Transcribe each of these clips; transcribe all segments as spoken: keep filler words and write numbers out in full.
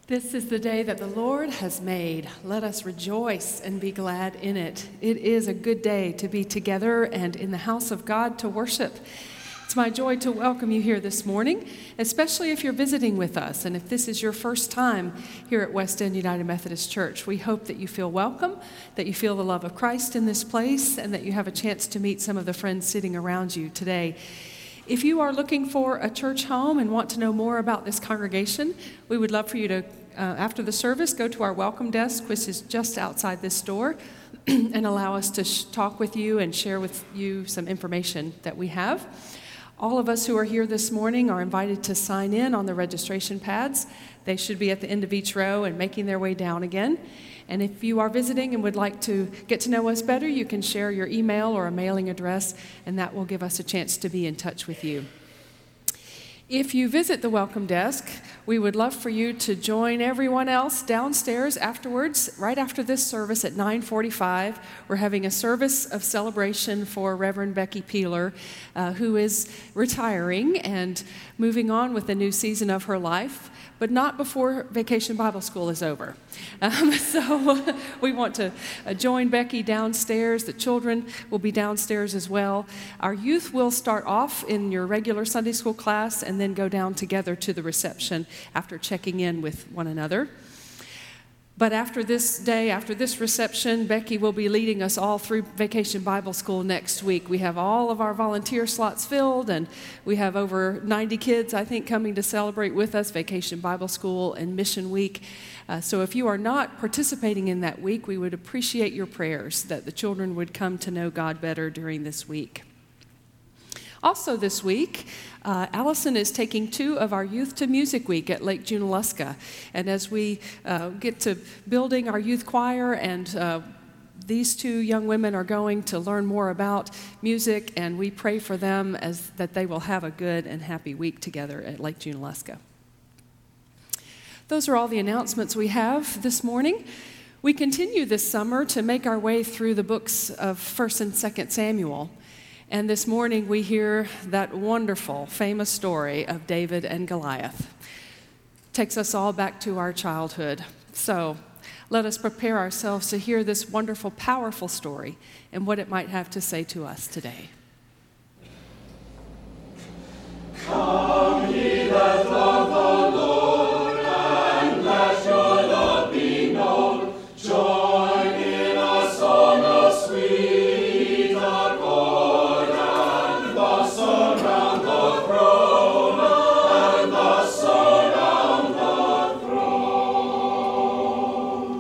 This is the day that the Lord has made. Let us rejoice and be glad in it. It is a good day to be together and in the house of God to worship. It's my joy to welcome you here this morning, especially if you're visiting with us. And if this is your first time here at West End United Methodist Church, we hope that you feel welcome, that you feel the love of Christ in this place, and that you have a chance to meet some of the friends sitting around you today. If you are looking for a church home and want to know more about this congregation, we would love for you to, uh, after the service, go to our welcome desk, which is just outside this door, and allow us to sh- talk with you and share with you some information that we have. All of us who are here this morning are invited to sign in on the registration pads. They should be at the end of each row and making their way down again. And if you are visiting and would like to get to know us better, you can share your email or a mailing address, and that will give us a chance to be in touch with you. If you visit the welcome desk, we would love for you to join everyone else downstairs afterwards, right after this service at nine forty-five. We're having a service of celebration for Reverend Becky Peeler, uh, who is retiring and moving on with a new season of her life, but not before Vacation Bible School is over. Um, so we want to uh, join Becky downstairs. The children will be downstairs as well. Our youth will start off in your regular Sunday school class and then go down together to the reception after checking in with one another. But after this day, after this reception, Becky will be leading us all through Vacation Bible School next week. We have all of our volunteer slots filled, and we have over ninety kids, I think, coming to celebrate with us Vacation Bible School and Mission Week. Uh, so if you are not participating in that week, we would appreciate your prayers that the children would come to know God better during this week. Also this week, uh, Allison is taking two of our Youth to Music Week at Lake Junaluska. And as we uh, get to building our youth choir, and uh, these two young women are going to learn more about music, and we pray for them as that they will have a good and happy week together at Lake Junaluska. Those are all the announcements we have this morning. We continue this summer to make our way through the books of First and Second Samuel. And this morning we hear that wonderful, famous story of David and Goliath. Takes us all back to our childhood. So let us prepare ourselves to hear this wonderful, powerful story and what it might have to say to us today. Come ye that love the Lord, and let your love be known. Join in a song of sweet accord. Around the throne, and thus around the throne.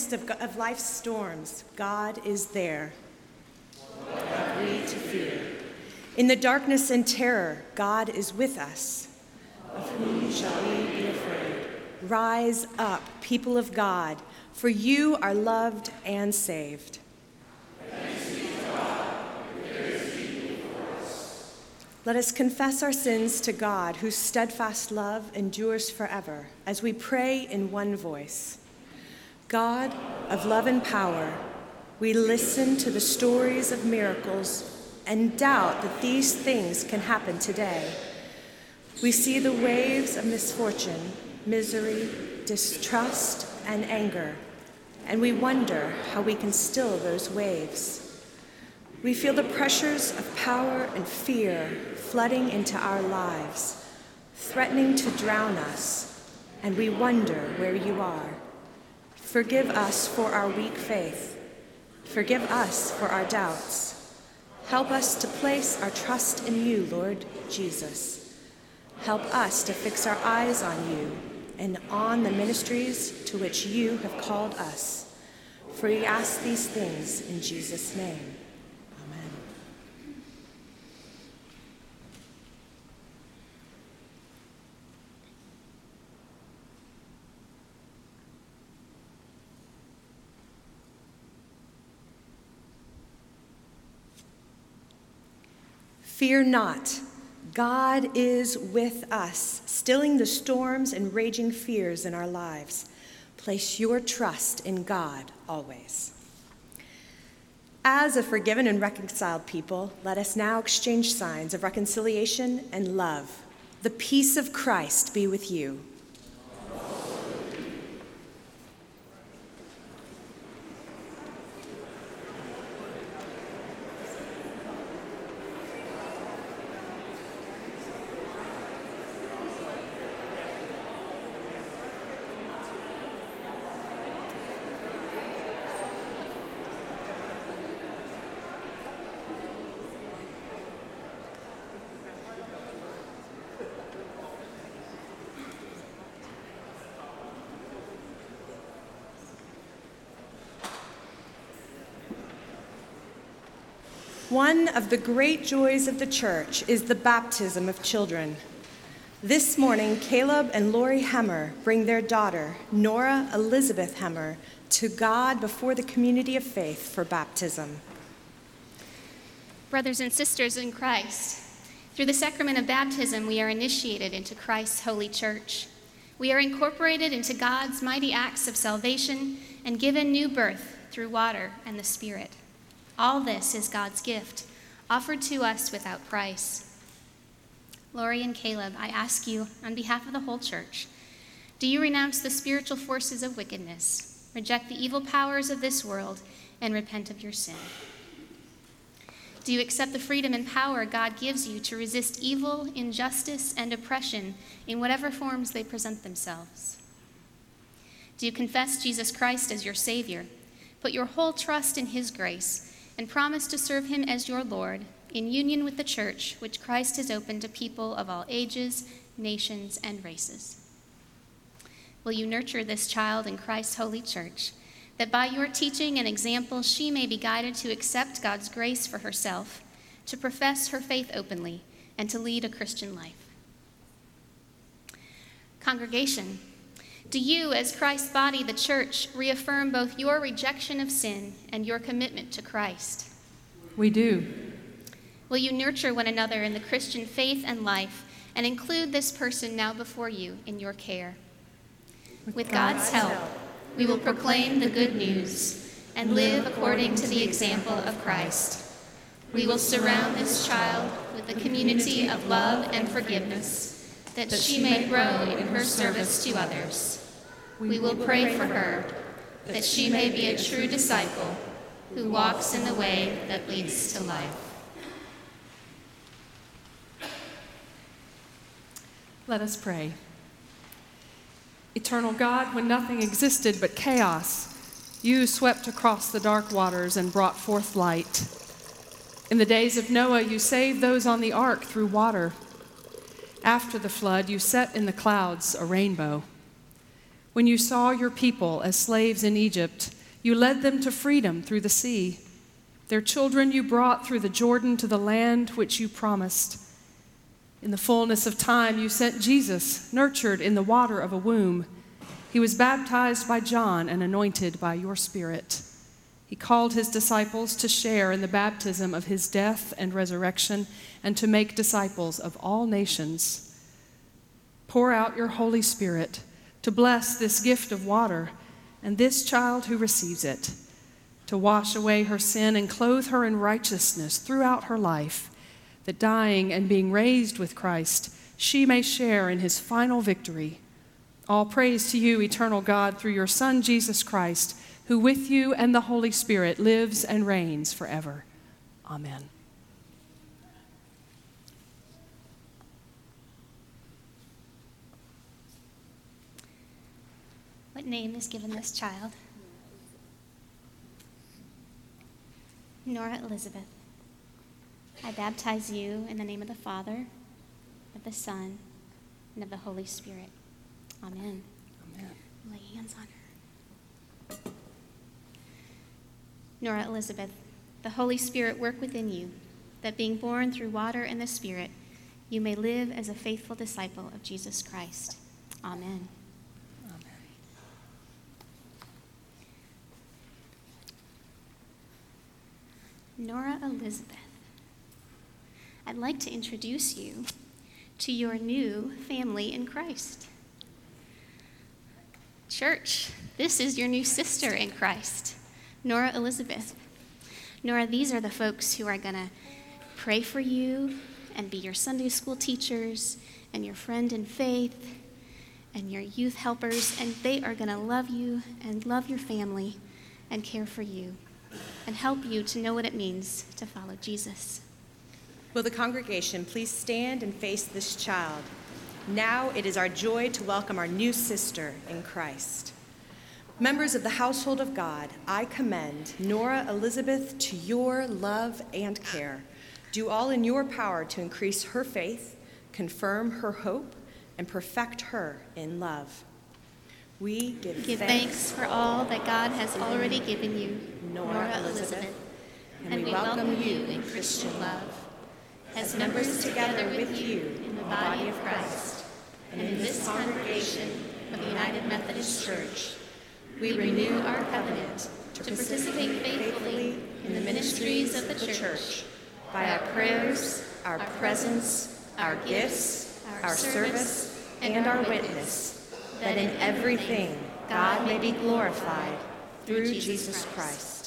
midst of, of life's storms, God is there. What have we to fear? In the darkness and terror, God is with us. Of whom shall we be afraid? Rise up, people of God, for you are loved and saved. Let us confess our sins to God, whose steadfast love endures forever, as we pray in one voice. God of love and power, we listen to the stories of miracles and doubt that these things can happen today. We see the waves of misfortune, misery, distrust, and anger, and we wonder how we can still those waves. We feel the pressures of power and fear flooding into our lives, threatening to drown us, and we wonder where you are. Forgive us for our weak faith. Forgive us for our doubts. Help us to place our trust in you, Lord Jesus. Help us to fix our eyes on you and on the ministries to which you have called us. For we ask these things in Jesus' name. Fear not, God is with us, stilling the storms and raging fears in our lives. Place your trust in God always. As a forgiven and reconciled people, let us now exchange signs of reconciliation and love. The peace of Christ be with you. One of the great joys of the church is the baptism of children. This morning, Caleb and Lori Hemmer bring their daughter, Nora Elizabeth Hemmer, to God before the community of faith for baptism. Brothers and sisters in Christ, through the sacrament of baptism, we are initiated into Christ's holy church. We are incorporated into God's mighty acts of salvation and given new birth through water and the Spirit. All this is God's gift, offered to us without price. Lori and Caleb, I ask you, on behalf of the whole church, do you renounce the spiritual forces of wickedness, reject the evil powers of this world, and repent of your sin? Do you accept the freedom and power God gives you to resist evil, injustice, and oppression in whatever forms they present themselves? Do you confess Jesus Christ as your Savior, put your whole trust in his grace, and promise to serve him as your Lord in union with the church which Christ has opened to people of all ages, nations, and races? Will you nurture this child in Christ's holy church, that by your teaching and example she may be guided to accept God's grace for herself, to profess her faith openly, and to lead a Christian life? Congregation, do you, as Christ's body, the church, reaffirm both your rejection of sin and your commitment to Christ? We do. Will you nurture one another in the Christian faith and life and include this person now before you in your care? With, With God's, God's help, help, we will proclaim the good news and live according to the example of Christ. We will surround this child with a community of love and forgiveness, that she may grow in her service to others. We will pray for her, that she may be a true disciple who walks in the way that leads to life. Let us pray. Eternal God, when nothing existed but chaos, you swept across the dark waters and brought forth light. In the days of Noah, you saved those on the ark through water. After the flood, you set in the clouds a rainbow. When you saw your people as slaves in Egypt, you led them to freedom through the sea. Their children you brought through the Jordan to the land which you promised. In the fullness of time, you sent Jesus, nurtured in the water of a womb. He was baptized by John and anointed by your Spirit. He called his disciples to share in the baptism of his death and resurrection and to make disciples of all nations. Pour out your Holy Spirit to bless this gift of water and this child who receives it, to wash away her sin and clothe her in righteousness throughout her life, that dying and being raised with Christ, she may share in his final victory. All praise to you, eternal God, through your Son, Jesus Christ, who with you and the Holy Spirit lives and reigns forever. Amen. What name is given this child? Nora Elizabeth. I baptize you in the name of the Father, of the Son, and of the Holy Spirit. Amen. Amen. Lay hands on her. Nora Elizabeth, the Holy Spirit work within you, that being born through water and the Spirit, you may live as a faithful disciple of Jesus Christ. Amen. Nora Elizabeth, I'd like to introduce you to your new family in Christ. Church, this is your new sister in Christ, Nora Elizabeth. Nora, these are the folks who are going to pray for you and be your Sunday school teachers and your friend in faith and your youth helpers, and they are going to love you and love your family and care for you and help you to know what it means to follow Jesus. Will the congregation please stand and face this child? Now it is our joy to welcome our new sister in Christ. Members of the household of God, I commend Nora Elizabeth to your love and care. Do all in your power to increase her faith, confirm her hope, and perfect her in love. We give, Give thanks, thanks for all that God has already given you, Nora Nora Elizabeth, Elizabeth, and and we we welcome you in Christian love, as members together with you in the body of Christ, and in this congregation of the United Methodist Church. We renew our covenant to participate faithfully in the ministries of the church by our prayers, our presence, our gifts, our service, and our witness, that in everything God may be glorified through Jesus Christ.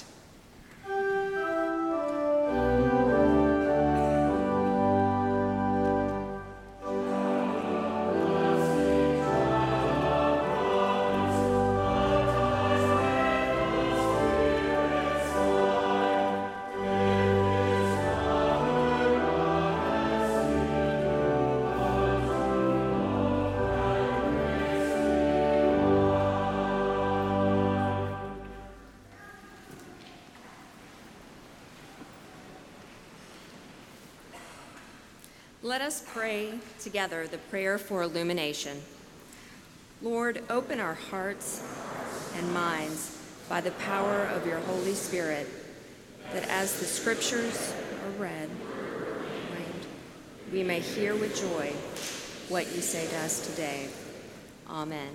Let us pray together the prayer for illumination. Lord, open our hearts and minds by the power of your Holy Spirit, that as the scriptures are read, we may hear with joy what you say to us today. Amen.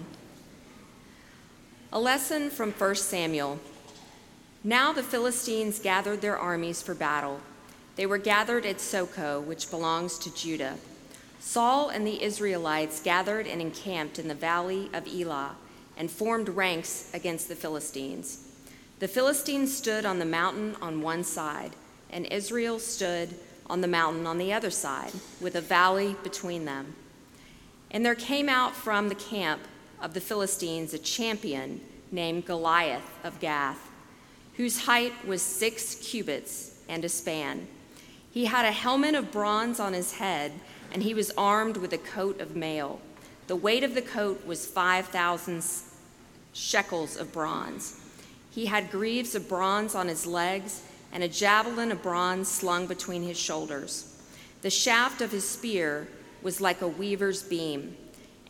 A lesson from First Samuel. Now the Philistines gathered their armies for battle. They were gathered at Soko, which belongs to Judah. Saul and the Israelites gathered and encamped in the valley of Elah and formed ranks against the Philistines. The Philistines stood on the mountain on one side, and Israel stood on the mountain on the other side, with a valley between them. And there came out from the camp of the Philistines a champion named Goliath of Gath, whose height was six cubits and a span. He had a helmet of bronze on his head, and he was armed with a coat of mail. The weight of the coat was five thousand shekels of bronze. He had greaves of bronze on his legs, and a javelin of bronze slung between his shoulders. The shaft of his spear was like a weaver's beam,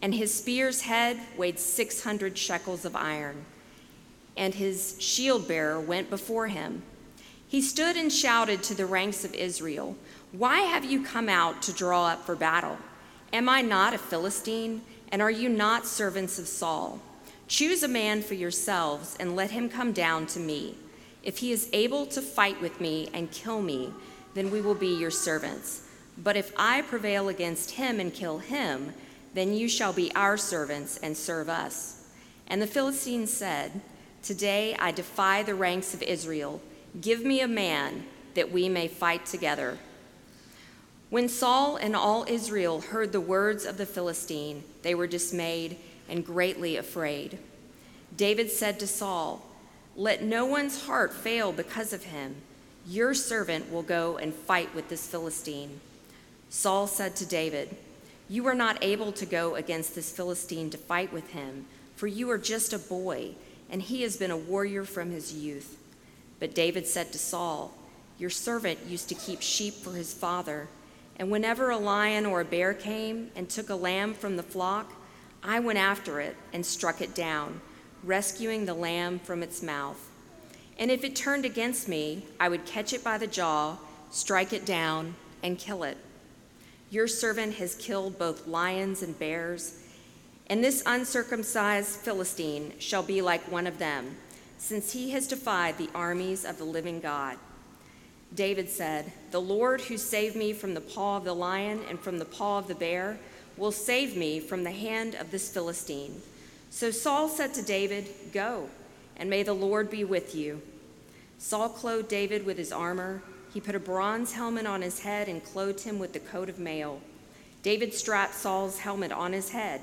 and his spear's head weighed six hundred shekels of iron, and his shield bearer went before him. He stood and shouted to the ranks of Israel, "Why have you come out to draw up for battle? Am I not a Philistine, and are you not servants of Saul? Choose a man for yourselves and let him come down to me. If he is able to fight with me and kill me, then we will be your servants. But if I prevail against him and kill him, then you shall be our servants and serve us." And the Philistines said, "Today I defy the ranks of Israel. Give me a man that we may fight together." When Saul and all Israel heard the words of the Philistine, they were dismayed and greatly afraid. David said to Saul, "Let no one's heart fail because of him. Your servant will go and fight with this Philistine." Saul said to David, "You are not able to go against this Philistine to fight with him, for you are just a boy, and he has been a warrior from his youth." But David said to Saul, "Your servant used to keep sheep for his father, and whenever a lion or a bear came and took a lamb from the flock, I went after it and struck it down, rescuing the lamb from its mouth. And if it turned against me, I would catch it by the jaw, strike it down, and kill it. Your servant has killed both lions and bears, and this uncircumcised Philistine shall be like one of them, since he has defied the armies of the living God." David said, "The Lord who saved me from the paw of the lion and from the paw of the bear will save me from the hand of this Philistine." So Saul said to David, "Go, and may the Lord be with you." Saul clothed David with his armor. He put a bronze helmet on his head and clothed him with the coat of mail. David strapped Saul's helmet on his head,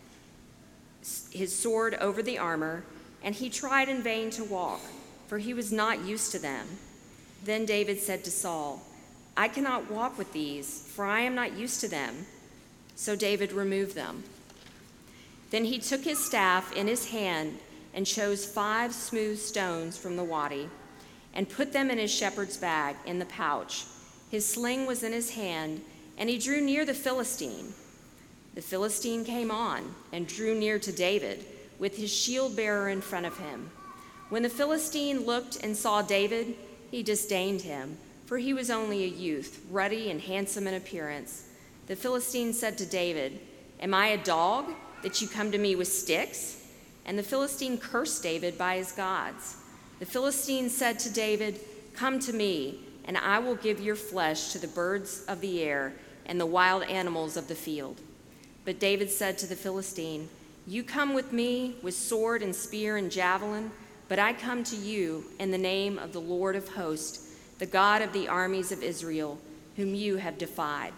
his sword over the armor, and he tried in vain to walk, for he was not used to them. Then David said to Saul, "I cannot walk with these, for I am not used to them." So David removed them. Then he took his staff in his hand and chose five smooth stones from the wadi and put them in his shepherd's bag in the pouch. His sling was in his hand, and he drew near the Philistine. The Philistine came on and drew near to David with his shield bearer in front of him. When the Philistine looked and saw David, he disdained him, for he was only a youth, ruddy and handsome in appearance. The Philistine said to David, "Am I a dog that you come to me with sticks?" And the Philistine cursed David by his gods. The Philistine said to David, "Come to me, and I will give your flesh to the birds of the air and the wild animals of the field." But David said to the Philistine, "You come with me with sword and spear and javelin, but I come to you in the name of the Lord of hosts, the God of the armies of Israel, whom you have defied.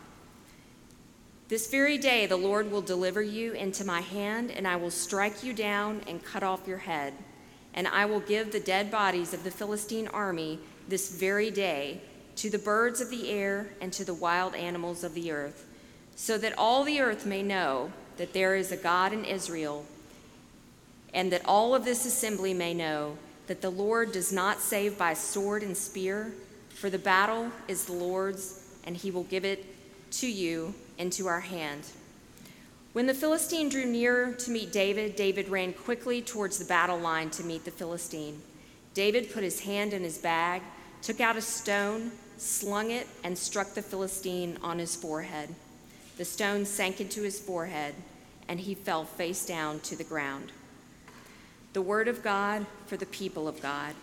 This very day the Lord will deliver you into my hand, and I will strike you down and cut off your head. And I will give the dead bodies of the Philistine army this very day to the birds of the air and to the wild animals of the earth, so that all the earth may know that there is a God in Israel, and that all of this assembly may know that the Lord does not save by sword and spear, for the battle is the Lord's, and he will give it to you into our hand." When the Philistine drew near to meet David, David ran quickly towards the battle line to meet the Philistine. David put his hand in his bag, took out a stone, slung it, and struck the Philistine on his forehead. The stone sank into his forehead, and he fell face down to the ground. The word of God for the people of God.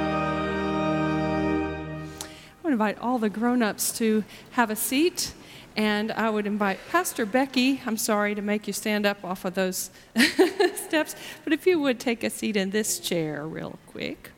Invite all the grown-ups to have a seat, And I would invite Pastor Becky, I'm sorry to make you stand up off of those steps, but if you would take a seat in this chair real quick.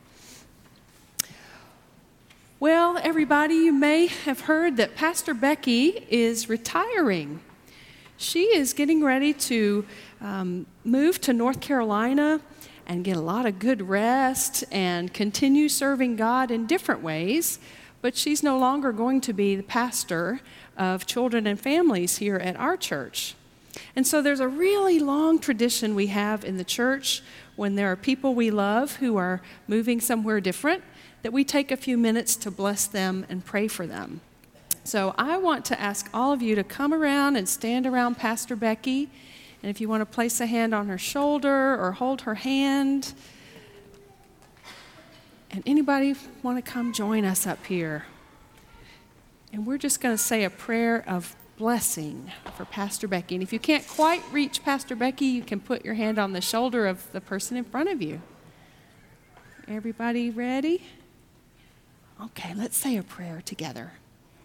Well, everybody, you may have heard that Pastor Becky is retiring. She is getting ready to um, move to North Carolina and get a lot of good rest and continue serving God in different ways, but she's no longer going to be the pastor of children and families here at our church. And so there's a really long tradition we have in the church when there are people we love who are moving somewhere different, that we take a few minutes to bless them and pray for them. So I want to ask all of you to come around and stand around Pastor Becky. And if you want to place a hand on her shoulder or hold her hand. And anybody want to come join us up here? And we're just going to say a prayer of blessing for Pastor Becky. And if you can't quite reach Pastor Becky, you can put your hand on the shoulder of the person in front of you. Everybody ready? Okay, let's say a prayer together.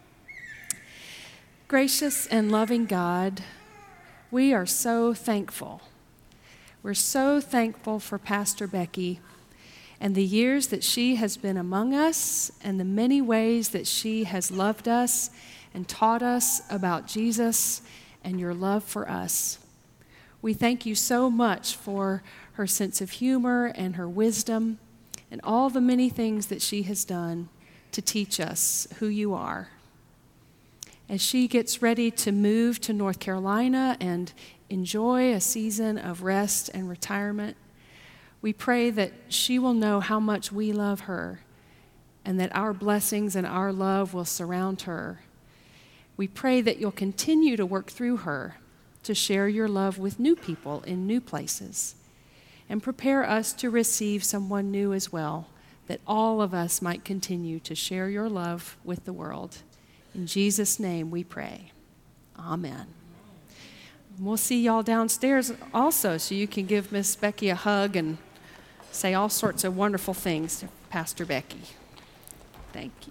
Gracious and loving God, we are so thankful. We're so thankful for Pastor Becky and the years that she has been among us and the many ways that she has loved us and taught us about Jesus and your love for us. We thank you so much for her sense of humor and her wisdom and all the many things that she has done to teach us who you are. As she gets ready to move to North Carolina and enjoy a season of rest and retirement, we pray that she will know how much we love her and that our blessings and our love will surround her. We pray that you'll continue to work through her to share your love with new people in new places and prepare us to receive someone new as well, that all of us might continue to share your love with the world. In Jesus' name we pray. Amen. We'll see y'all downstairs also, so you can give Miss Becky a hug and say all sorts of wonderful things to Pastor Becky. Thank you.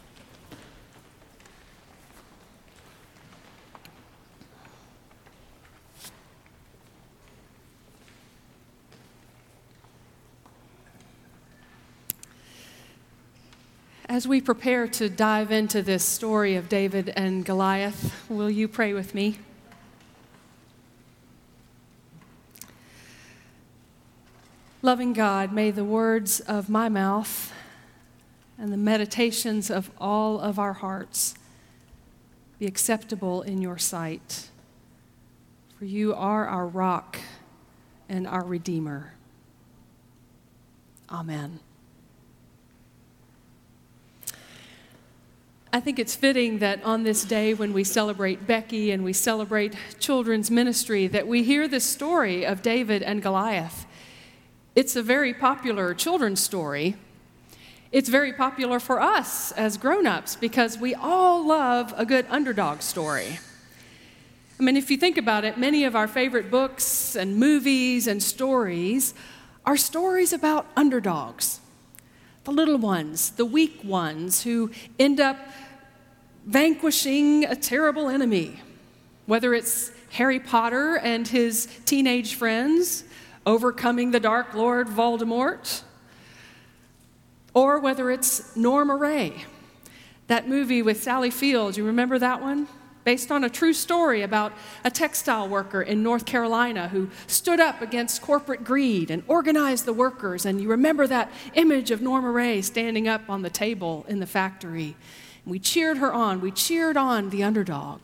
As we prepare to dive into this story of David and Goliath, will you pray with me? Loving God, may the words of my mouth and the meditations of all of our hearts be acceptable in your sight. For you are our rock and our Redeemer. Amen. I think it's fitting that on this day when we celebrate Becky and we celebrate children's ministry, that we hear this story of David and Goliath. It's a very popular children's story. It's very popular for us as grown-ups because we all love a good underdog story. I mean, if you think about it, many of our favorite books and movies and stories are stories about underdogs. The little ones, the weak ones who end up vanquishing a terrible enemy. Whether it's Harry Potter and his teenage friends overcoming the Dark Lord Voldemort, or whether it's Norma Ray, that movie with Sally Field, you remember that one? Based on a true story about a textile worker in North Carolina who stood up against corporate greed and organized the workers. And you remember that image of Norma Ray standing up on the table in the factory. And we cheered her on. We cheered on the underdog.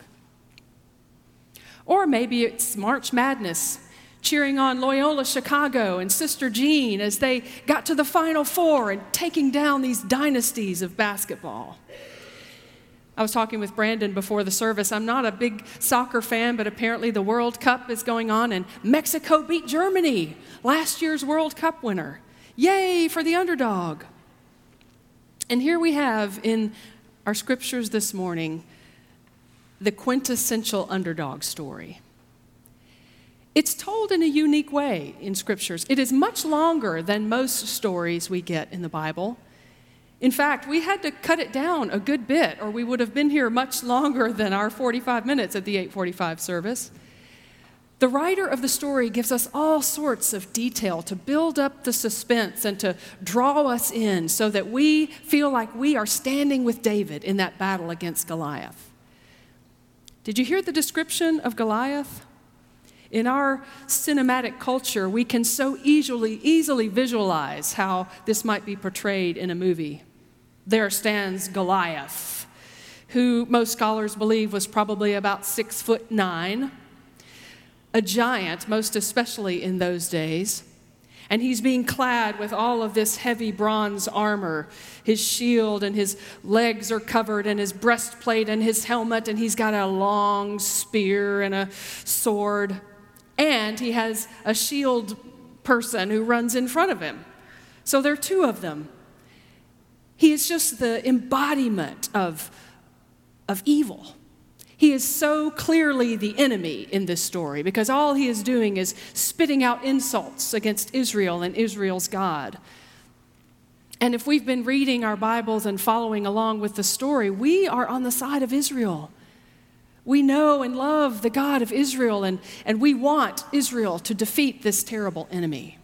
Or maybe it's March Madness, cheering on Loyola Chicago and Sister Jean as they got to the Final Four and taking down these dynasties of basketball. I was talking with Brandon before the service. I'm not a big soccer fan, but apparently the World Cup is going on, and Mexico beat Germany, last year's World Cup winner. Yay for the underdog. And here we have in our scriptures this morning the quintessential underdog story. It's told in a unique way in scriptures. It is much longer than most stories we get in the Bible. In fact, we had to cut it down a good bit, or we would have been here much longer than our forty-five minutes at the eight forty-five service. The writer of the story gives us all sorts of detail to build up the suspense and to draw us in so that we feel like we are standing with David in that battle against Goliath. Did you hear the description of Goliath? In our cinematic culture, we can so easily, easily visualize how this might be portrayed in a movie. There stands Goliath, who most scholars believe was probably about six foot nine, a giant, most especially in those days. And he's being clad with all of this heavy bronze armor. His shield and his legs are covered, and his breastplate and his helmet, and he's got a long spear and a sword. And he has a shield person who runs in front of him. So there are two of them. He is just the embodiment of, of evil. He is so clearly the enemy in this story because all he is doing is spitting out insults against Israel and Israel's God. And if we've been reading our Bibles and following along with the story, we are on the side of Israel. We know and love the God of Israel, and, and we want Israel to defeat this terrible enemy.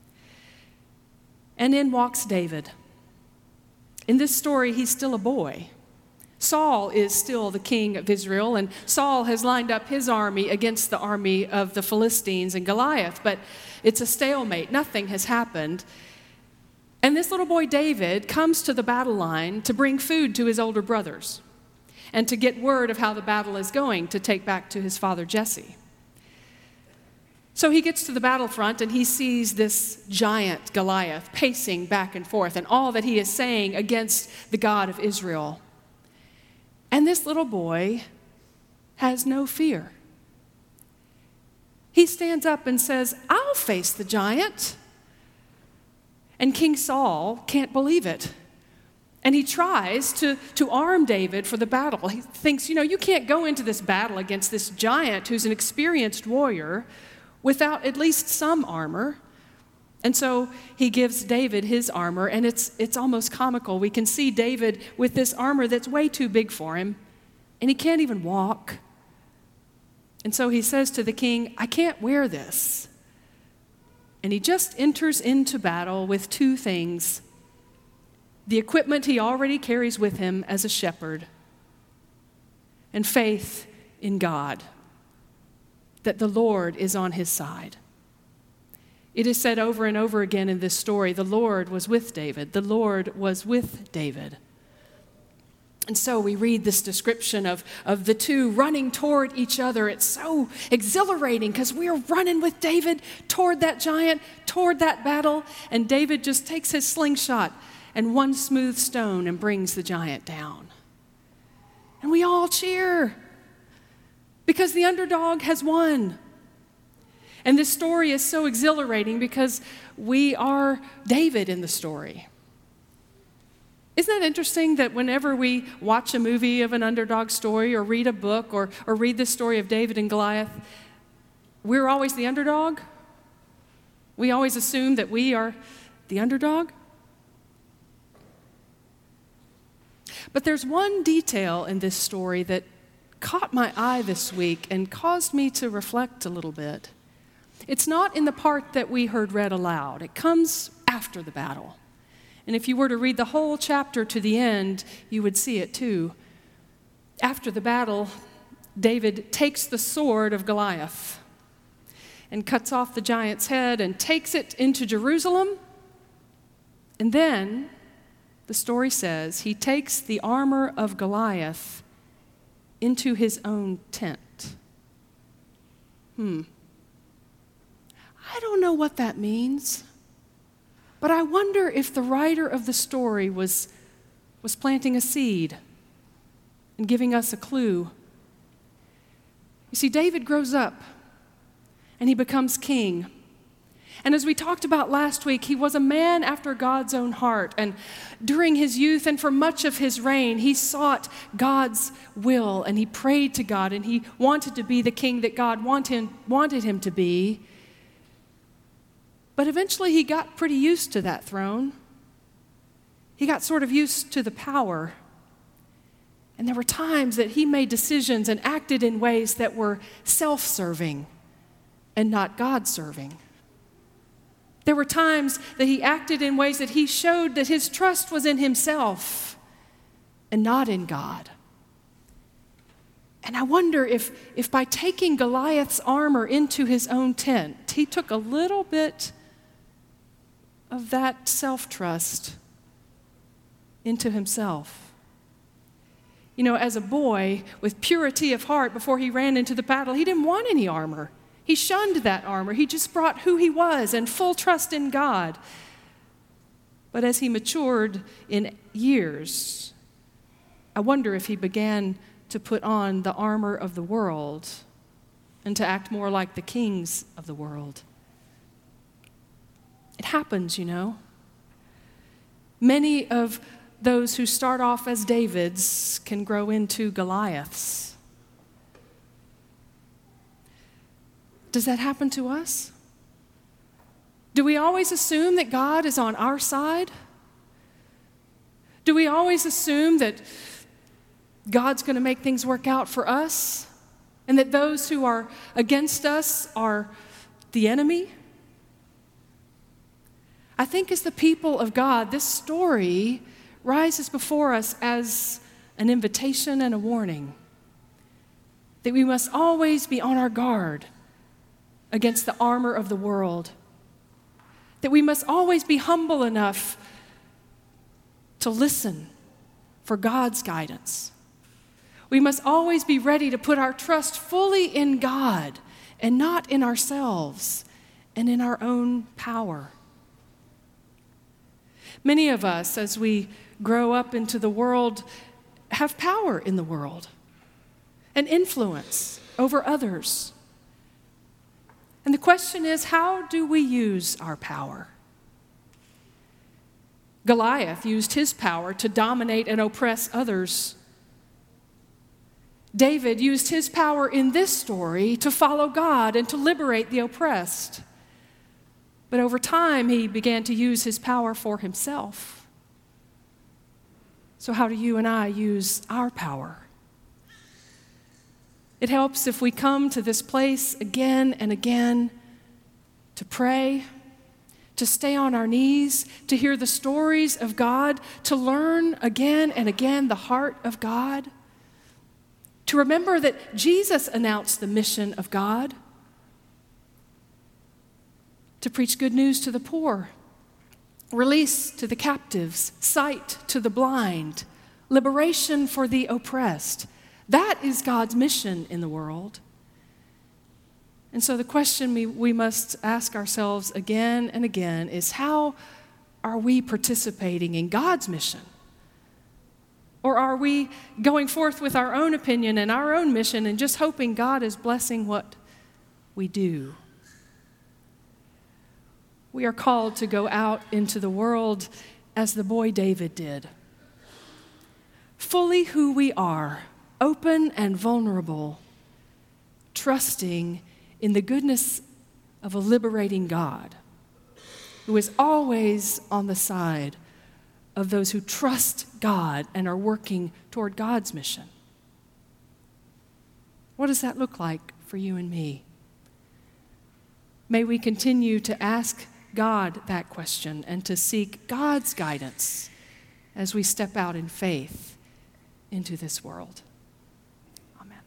And in walks David. In this story, he's still a boy. Saul is still the king of Israel, and Saul has lined up his army against the army of the Philistines and Goliath, but it's a stalemate. Nothing has happened. And this little boy David comes to the battle line to bring food to his older brothers and to get word of how the battle is going to take back to his father Jesse. So he gets to the battlefront and he sees this giant Goliath pacing back and forth and all that he is saying against the God of Israel. And this little boy has no fear. He stands up and says, "I'll face the giant." And King Saul can't believe it. And he tries to, to arm David for the battle. He thinks, you know, you can't go into this battle against this giant who's an experienced warrior without at least some armor. And so he gives David his armor, and it's it's almost comical. We can see David with this armor that's way too big for him, and he can't even walk. And so he says to the king, "I can't wear this." And he just enters into battle with two things: the equipment he already carries with him as a shepherd, and faith in God, that the Lord is on his side. It is said over and over again in this story, the Lord was with David. The Lord was with David. And so we read this description of, of the two running toward each other. It's so exhilarating because we are running with David toward that giant, toward that battle. And David just takes his slingshot and one smooth stone and brings the giant down. And we all cheer because the underdog has won. And this story is so exhilarating because we are David in the story. Isn't that interesting that whenever we watch a movie of an underdog story or read a book or, or read the story of David and Goliath, we're always the underdog? We always assume that we are the underdog? But there's one detail in this story that caught my eye this week and caused me to reflect a little bit. It's not in the part that we heard read aloud. It comes after the battle. And if you were to read the whole chapter to the end, you would see it too. After the battle, David takes the sword of Goliath and cuts off the giant's head and takes it into Jerusalem. And then, the story says, he takes the armor of Goliath into his own tent. Hmm. I don't know what that means, but I wonder if the writer of the story was, was planting a seed and giving us a clue. You see, David grows up and he becomes king. And as we talked about last week, he was a man after God's own heart. And during his youth and for much of his reign, he sought God's will and he prayed to God and he wanted to be the king that God want him, wanted him to be. But eventually he got pretty used to that throne. he got sort of used to the power. And there were times that he made decisions and acted in ways that were self-serving and not God-serving. There were times that he acted in ways that he showed that his trust was in himself and not in God. And I wonder if, if by taking Goliath's armor into his own tent, he took a little bit of that self-trust into himself. You know, as a boy with purity of heart before he ran into the battle, he didn't want any armor. He shunned that armor. He just brought who he was and full trust in God. But as he matured in years, I wonder if he began to put on the armor of the world and to act more like the kings of the world. It happens, you know. Many of those who start off as Davids can grow into Goliaths. Does that happen to us? Do we always assume that God is on our side? Do we always assume that God's going to make things work out for us and that those who are against us are the enemy? I think as the people of God, this story rises before us as an invitation and a warning that we must always be on our guard against the armor of the world, that we must always be humble enough to listen for God's guidance. We must always be ready to put our trust fully in God and not in ourselves and in our own power. Many of us, as we grow up into the world, have power in the world and influence over others. And the question is, how do we use our power? Goliath used his power to dominate and oppress others. David used his power in this story to follow God and to liberate the oppressed. But over time, he began to use his power for himself. So how do you and I use our power? It helps if we come to this place again and again to pray, to stay on our knees, to hear the stories of God, to learn again and again the heart of God, to remember that Jesus announced the mission of God, to preach good news to the poor, release to the captives, sight to the blind, liberation for the oppressed. That is God's mission in the world. And so the question we, we must ask ourselves again and again is, how are we participating in God's mission? Or are we going forth with our own opinion and our own mission and just hoping God is blessing what we do? We are called to go out into the world as the boy David did, fully who we are, open and vulnerable, trusting in the goodness of a liberating God who is always on the side of those who trust God and are working toward God's mission. What does that look like for you and me? May we continue to ask God that question and to seek God's guidance as we step out in faith into this world. Amen.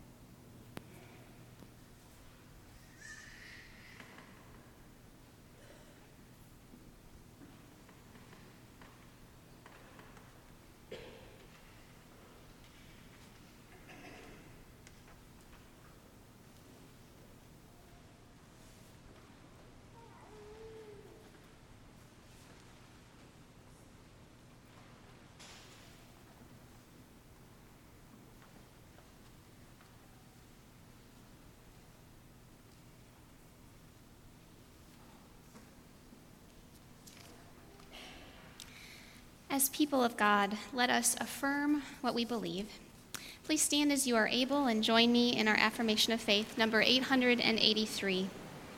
As people of God, let us affirm what we believe. Please stand as you are able and join me in our affirmation of faith, number eight hundred eighty-three.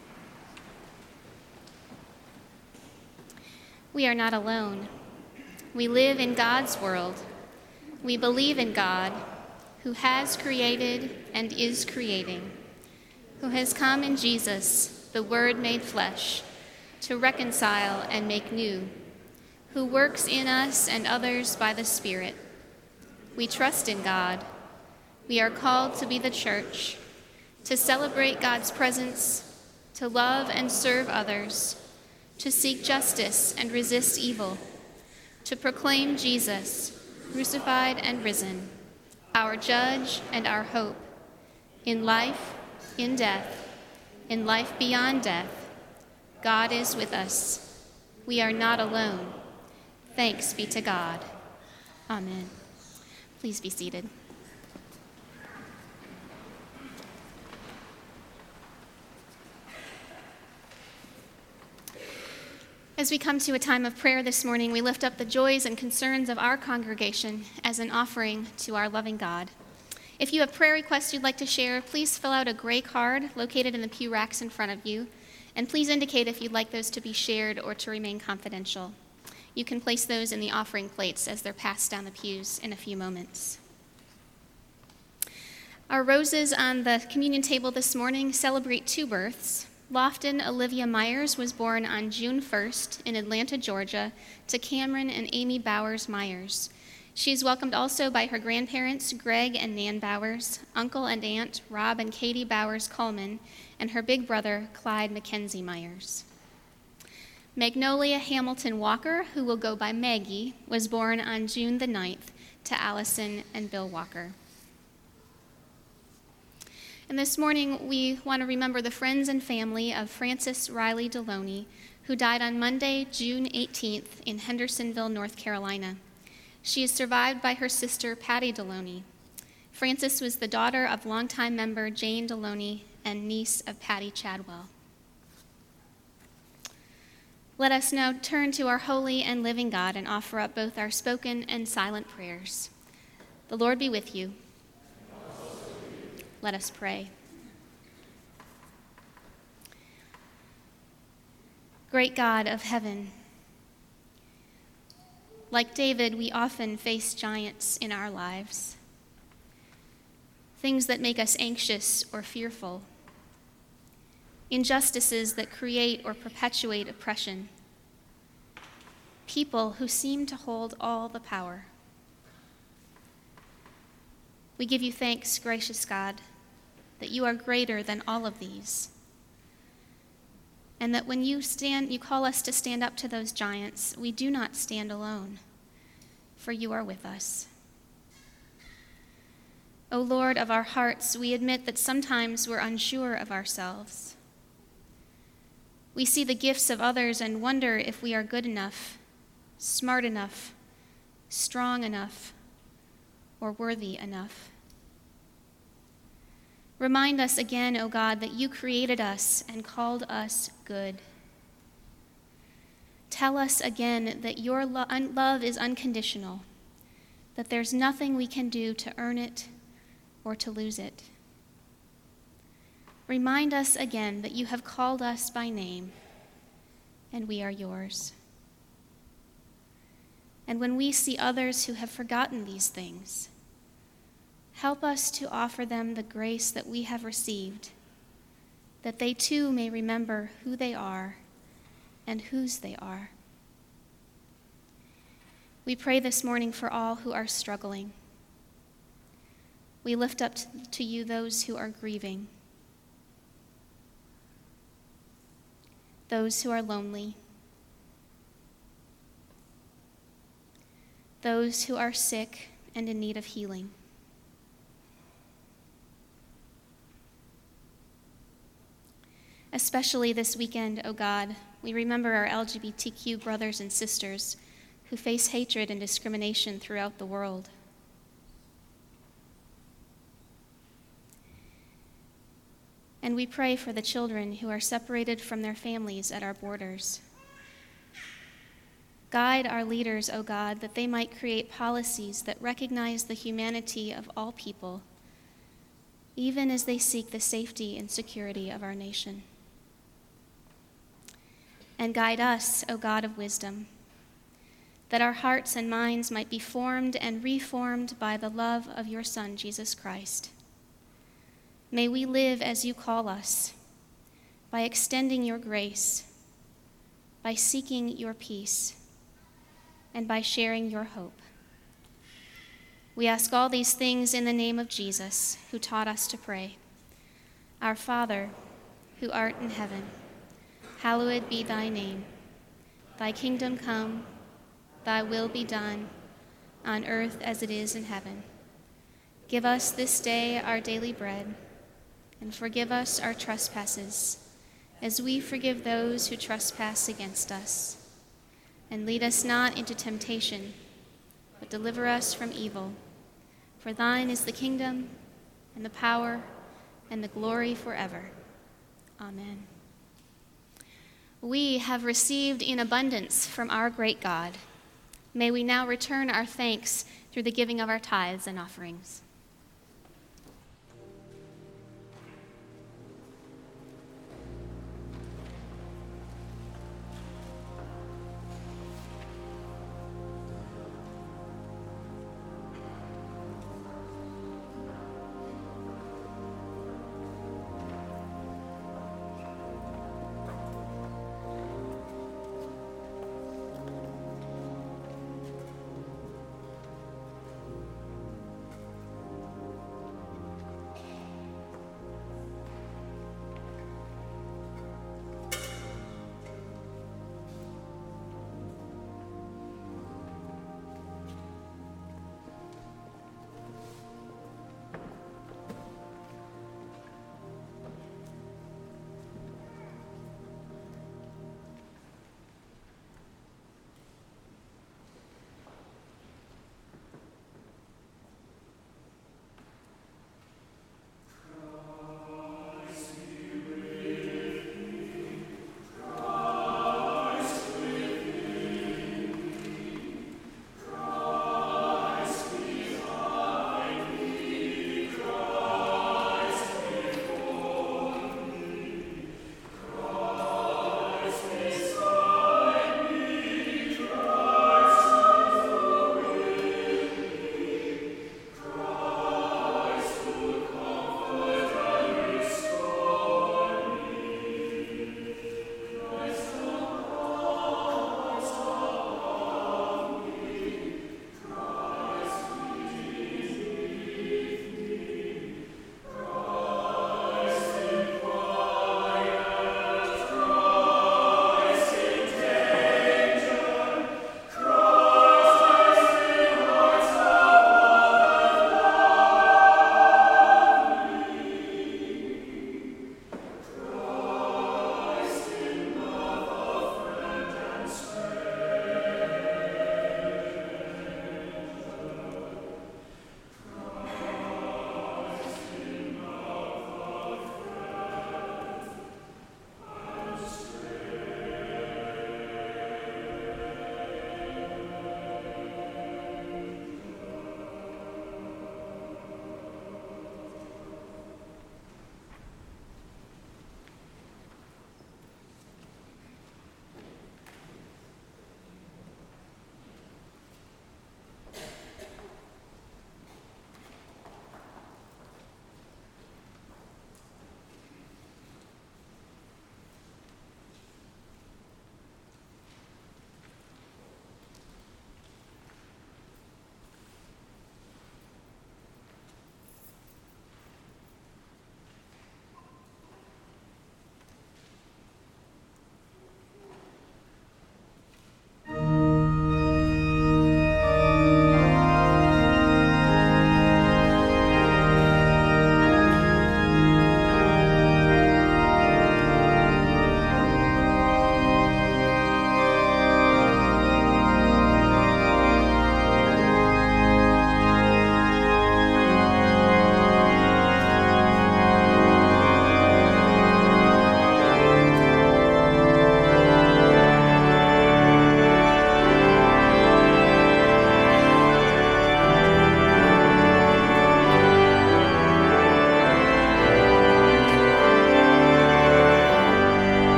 We are not alone. We live in God's world. We believe in God, who has created and is creating, who has come in Jesus, the Word made flesh, to reconcile and make new, who works in us and others by the Spirit. We trust in God. We are called to be the church, to celebrate God's presence, to love and serve others, to seek justice and resist evil, to proclaim Jesus, crucified and risen, our judge and our hope, in life, in death, in life beyond death. God is with us. We are not alone. Thanks be to God. Amen. Please be seated. As we come to a time of prayer this morning, we lift up the joys and concerns of our congregation as an offering to our loving God. If you have prayer requests you'd like to share, please fill out a gray card located in the pew racks in front of you, and please indicate if you'd like those to be shared or to remain confidential. You can place those in the offering plates as they're passed down the pews in a few moments. Our roses on the communion table this morning celebrate two births. Lofton Olivia Myers was born on June first in Atlanta, Georgia, to Cameron and Amy Bowers Myers. She is welcomed also by her grandparents, Greg and Nan Bowers, uncle and aunt, Rob and Katie Bowers Coleman, and her big brother, Clyde Mackenzie Myers. Magnolia Hamilton Walker, who will go by Maggie, was born on June the ninth to Allison and Bill Walker. And this morning, we want to remember the friends and family of Frances Riley Deloney, who died on Monday, June eighteenth, in Hendersonville, North Carolina. She is survived by her sister, Patty Deloney. Frances was the daughter of longtime member Jane Deloney and niece of Patty Chadwell. Let us now turn to our holy and living God and offer up both our spoken and silent prayers. The Lord be with you. Let us pray. Great God of heaven, like David, we often face giants in our lives, things that make us anxious or fearful, injustices that create or perpetuate oppression, people who seem to hold all the power. We give you thanks, gracious God, that you are greater than all of these, and that when you stand, you call us to stand up to those giants, we do not stand alone, for you are with us. O Lord of our hearts, we admit that sometimes we're unsure of ourselves. We see the gifts of others and wonder if we are good enough, smart enough, strong enough, or worthy enough. Remind us again, O God, that you created us and called us good. Tell us again that your lo- un- love is unconditional, that there's nothing we can do to earn it or to lose it. Remind us again that you have called us by name, and we are yours. And when we see others who have forgotten these things, help us to offer them the grace that we have received, that they too may remember who they are and whose they are. We pray this morning for all who are struggling. We lift up to you those who are grieving, those who are lonely, those who are sick and in need of healing. Especially this weekend, O God, we remember our L G B T Q brothers and sisters who face hatred and discrimination throughout the world. And we pray for the children who are separated from their families at our borders. Guide our leaders, O God, that they might create policies that recognize the humanity of all people, even as they seek the safety and security of our nation. And guide us, O God of wisdom, that our hearts and minds might be formed and reformed by the love of your Son, Jesus Christ. May we live as you call us, by extending your grace, by seeking your peace, and by sharing your hope. We ask all these things in the name of Jesus, who taught us to pray. Our Father, who art in heaven, hallowed be thy name. Thy kingdom come, thy will be done, on earth as it is in heaven. Give us this day our daily bread, and forgive us our trespasses, as we forgive those who trespass against us. And lead us not into temptation, but deliver us from evil. For thine is the kingdom, and the power, and the glory forever. Amen. We have received in abundance from our great God. May we now return our thanks through the giving of our tithes and offerings.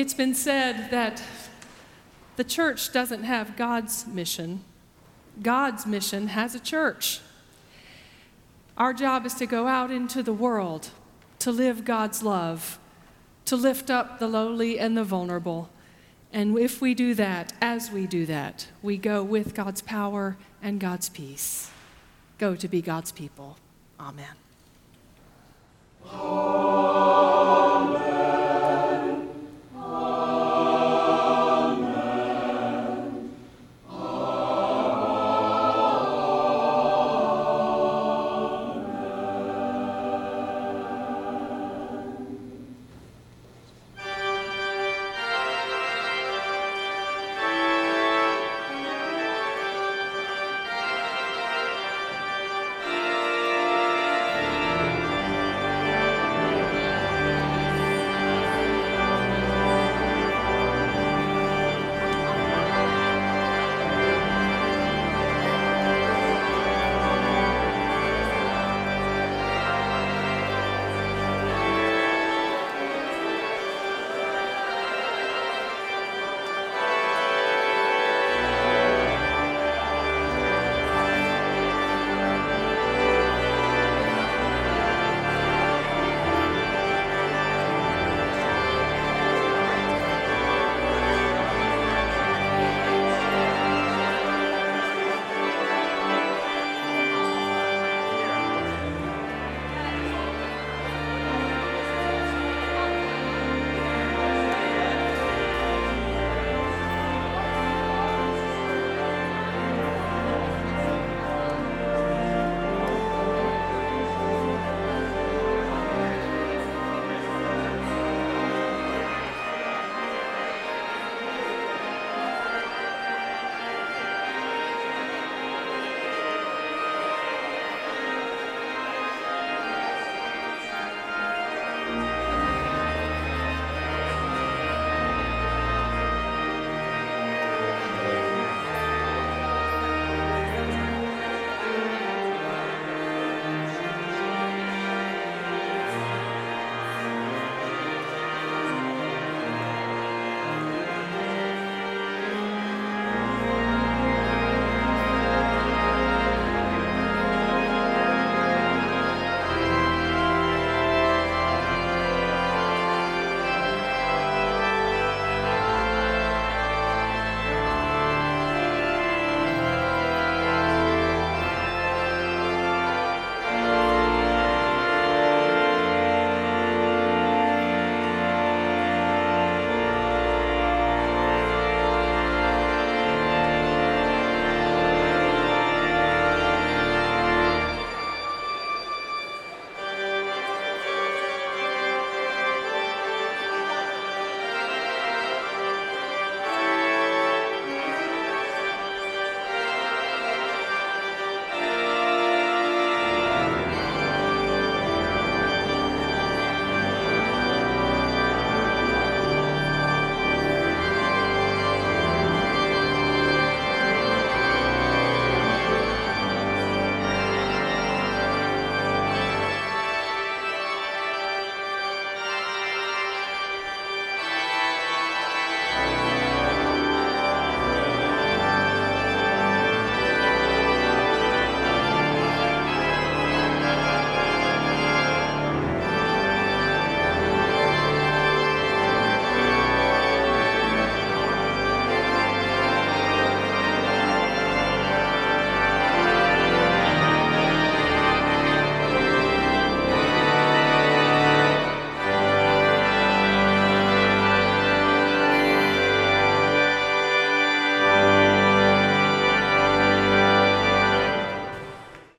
it's been said that the church doesn't have God's mission. God's mission has a church. Our job is to go out into the world, to live God's love, to lift up the lowly and the vulnerable. And if we do that, as we do that, we go with God's power and God's peace. Go to be God's people. Amen. Amen.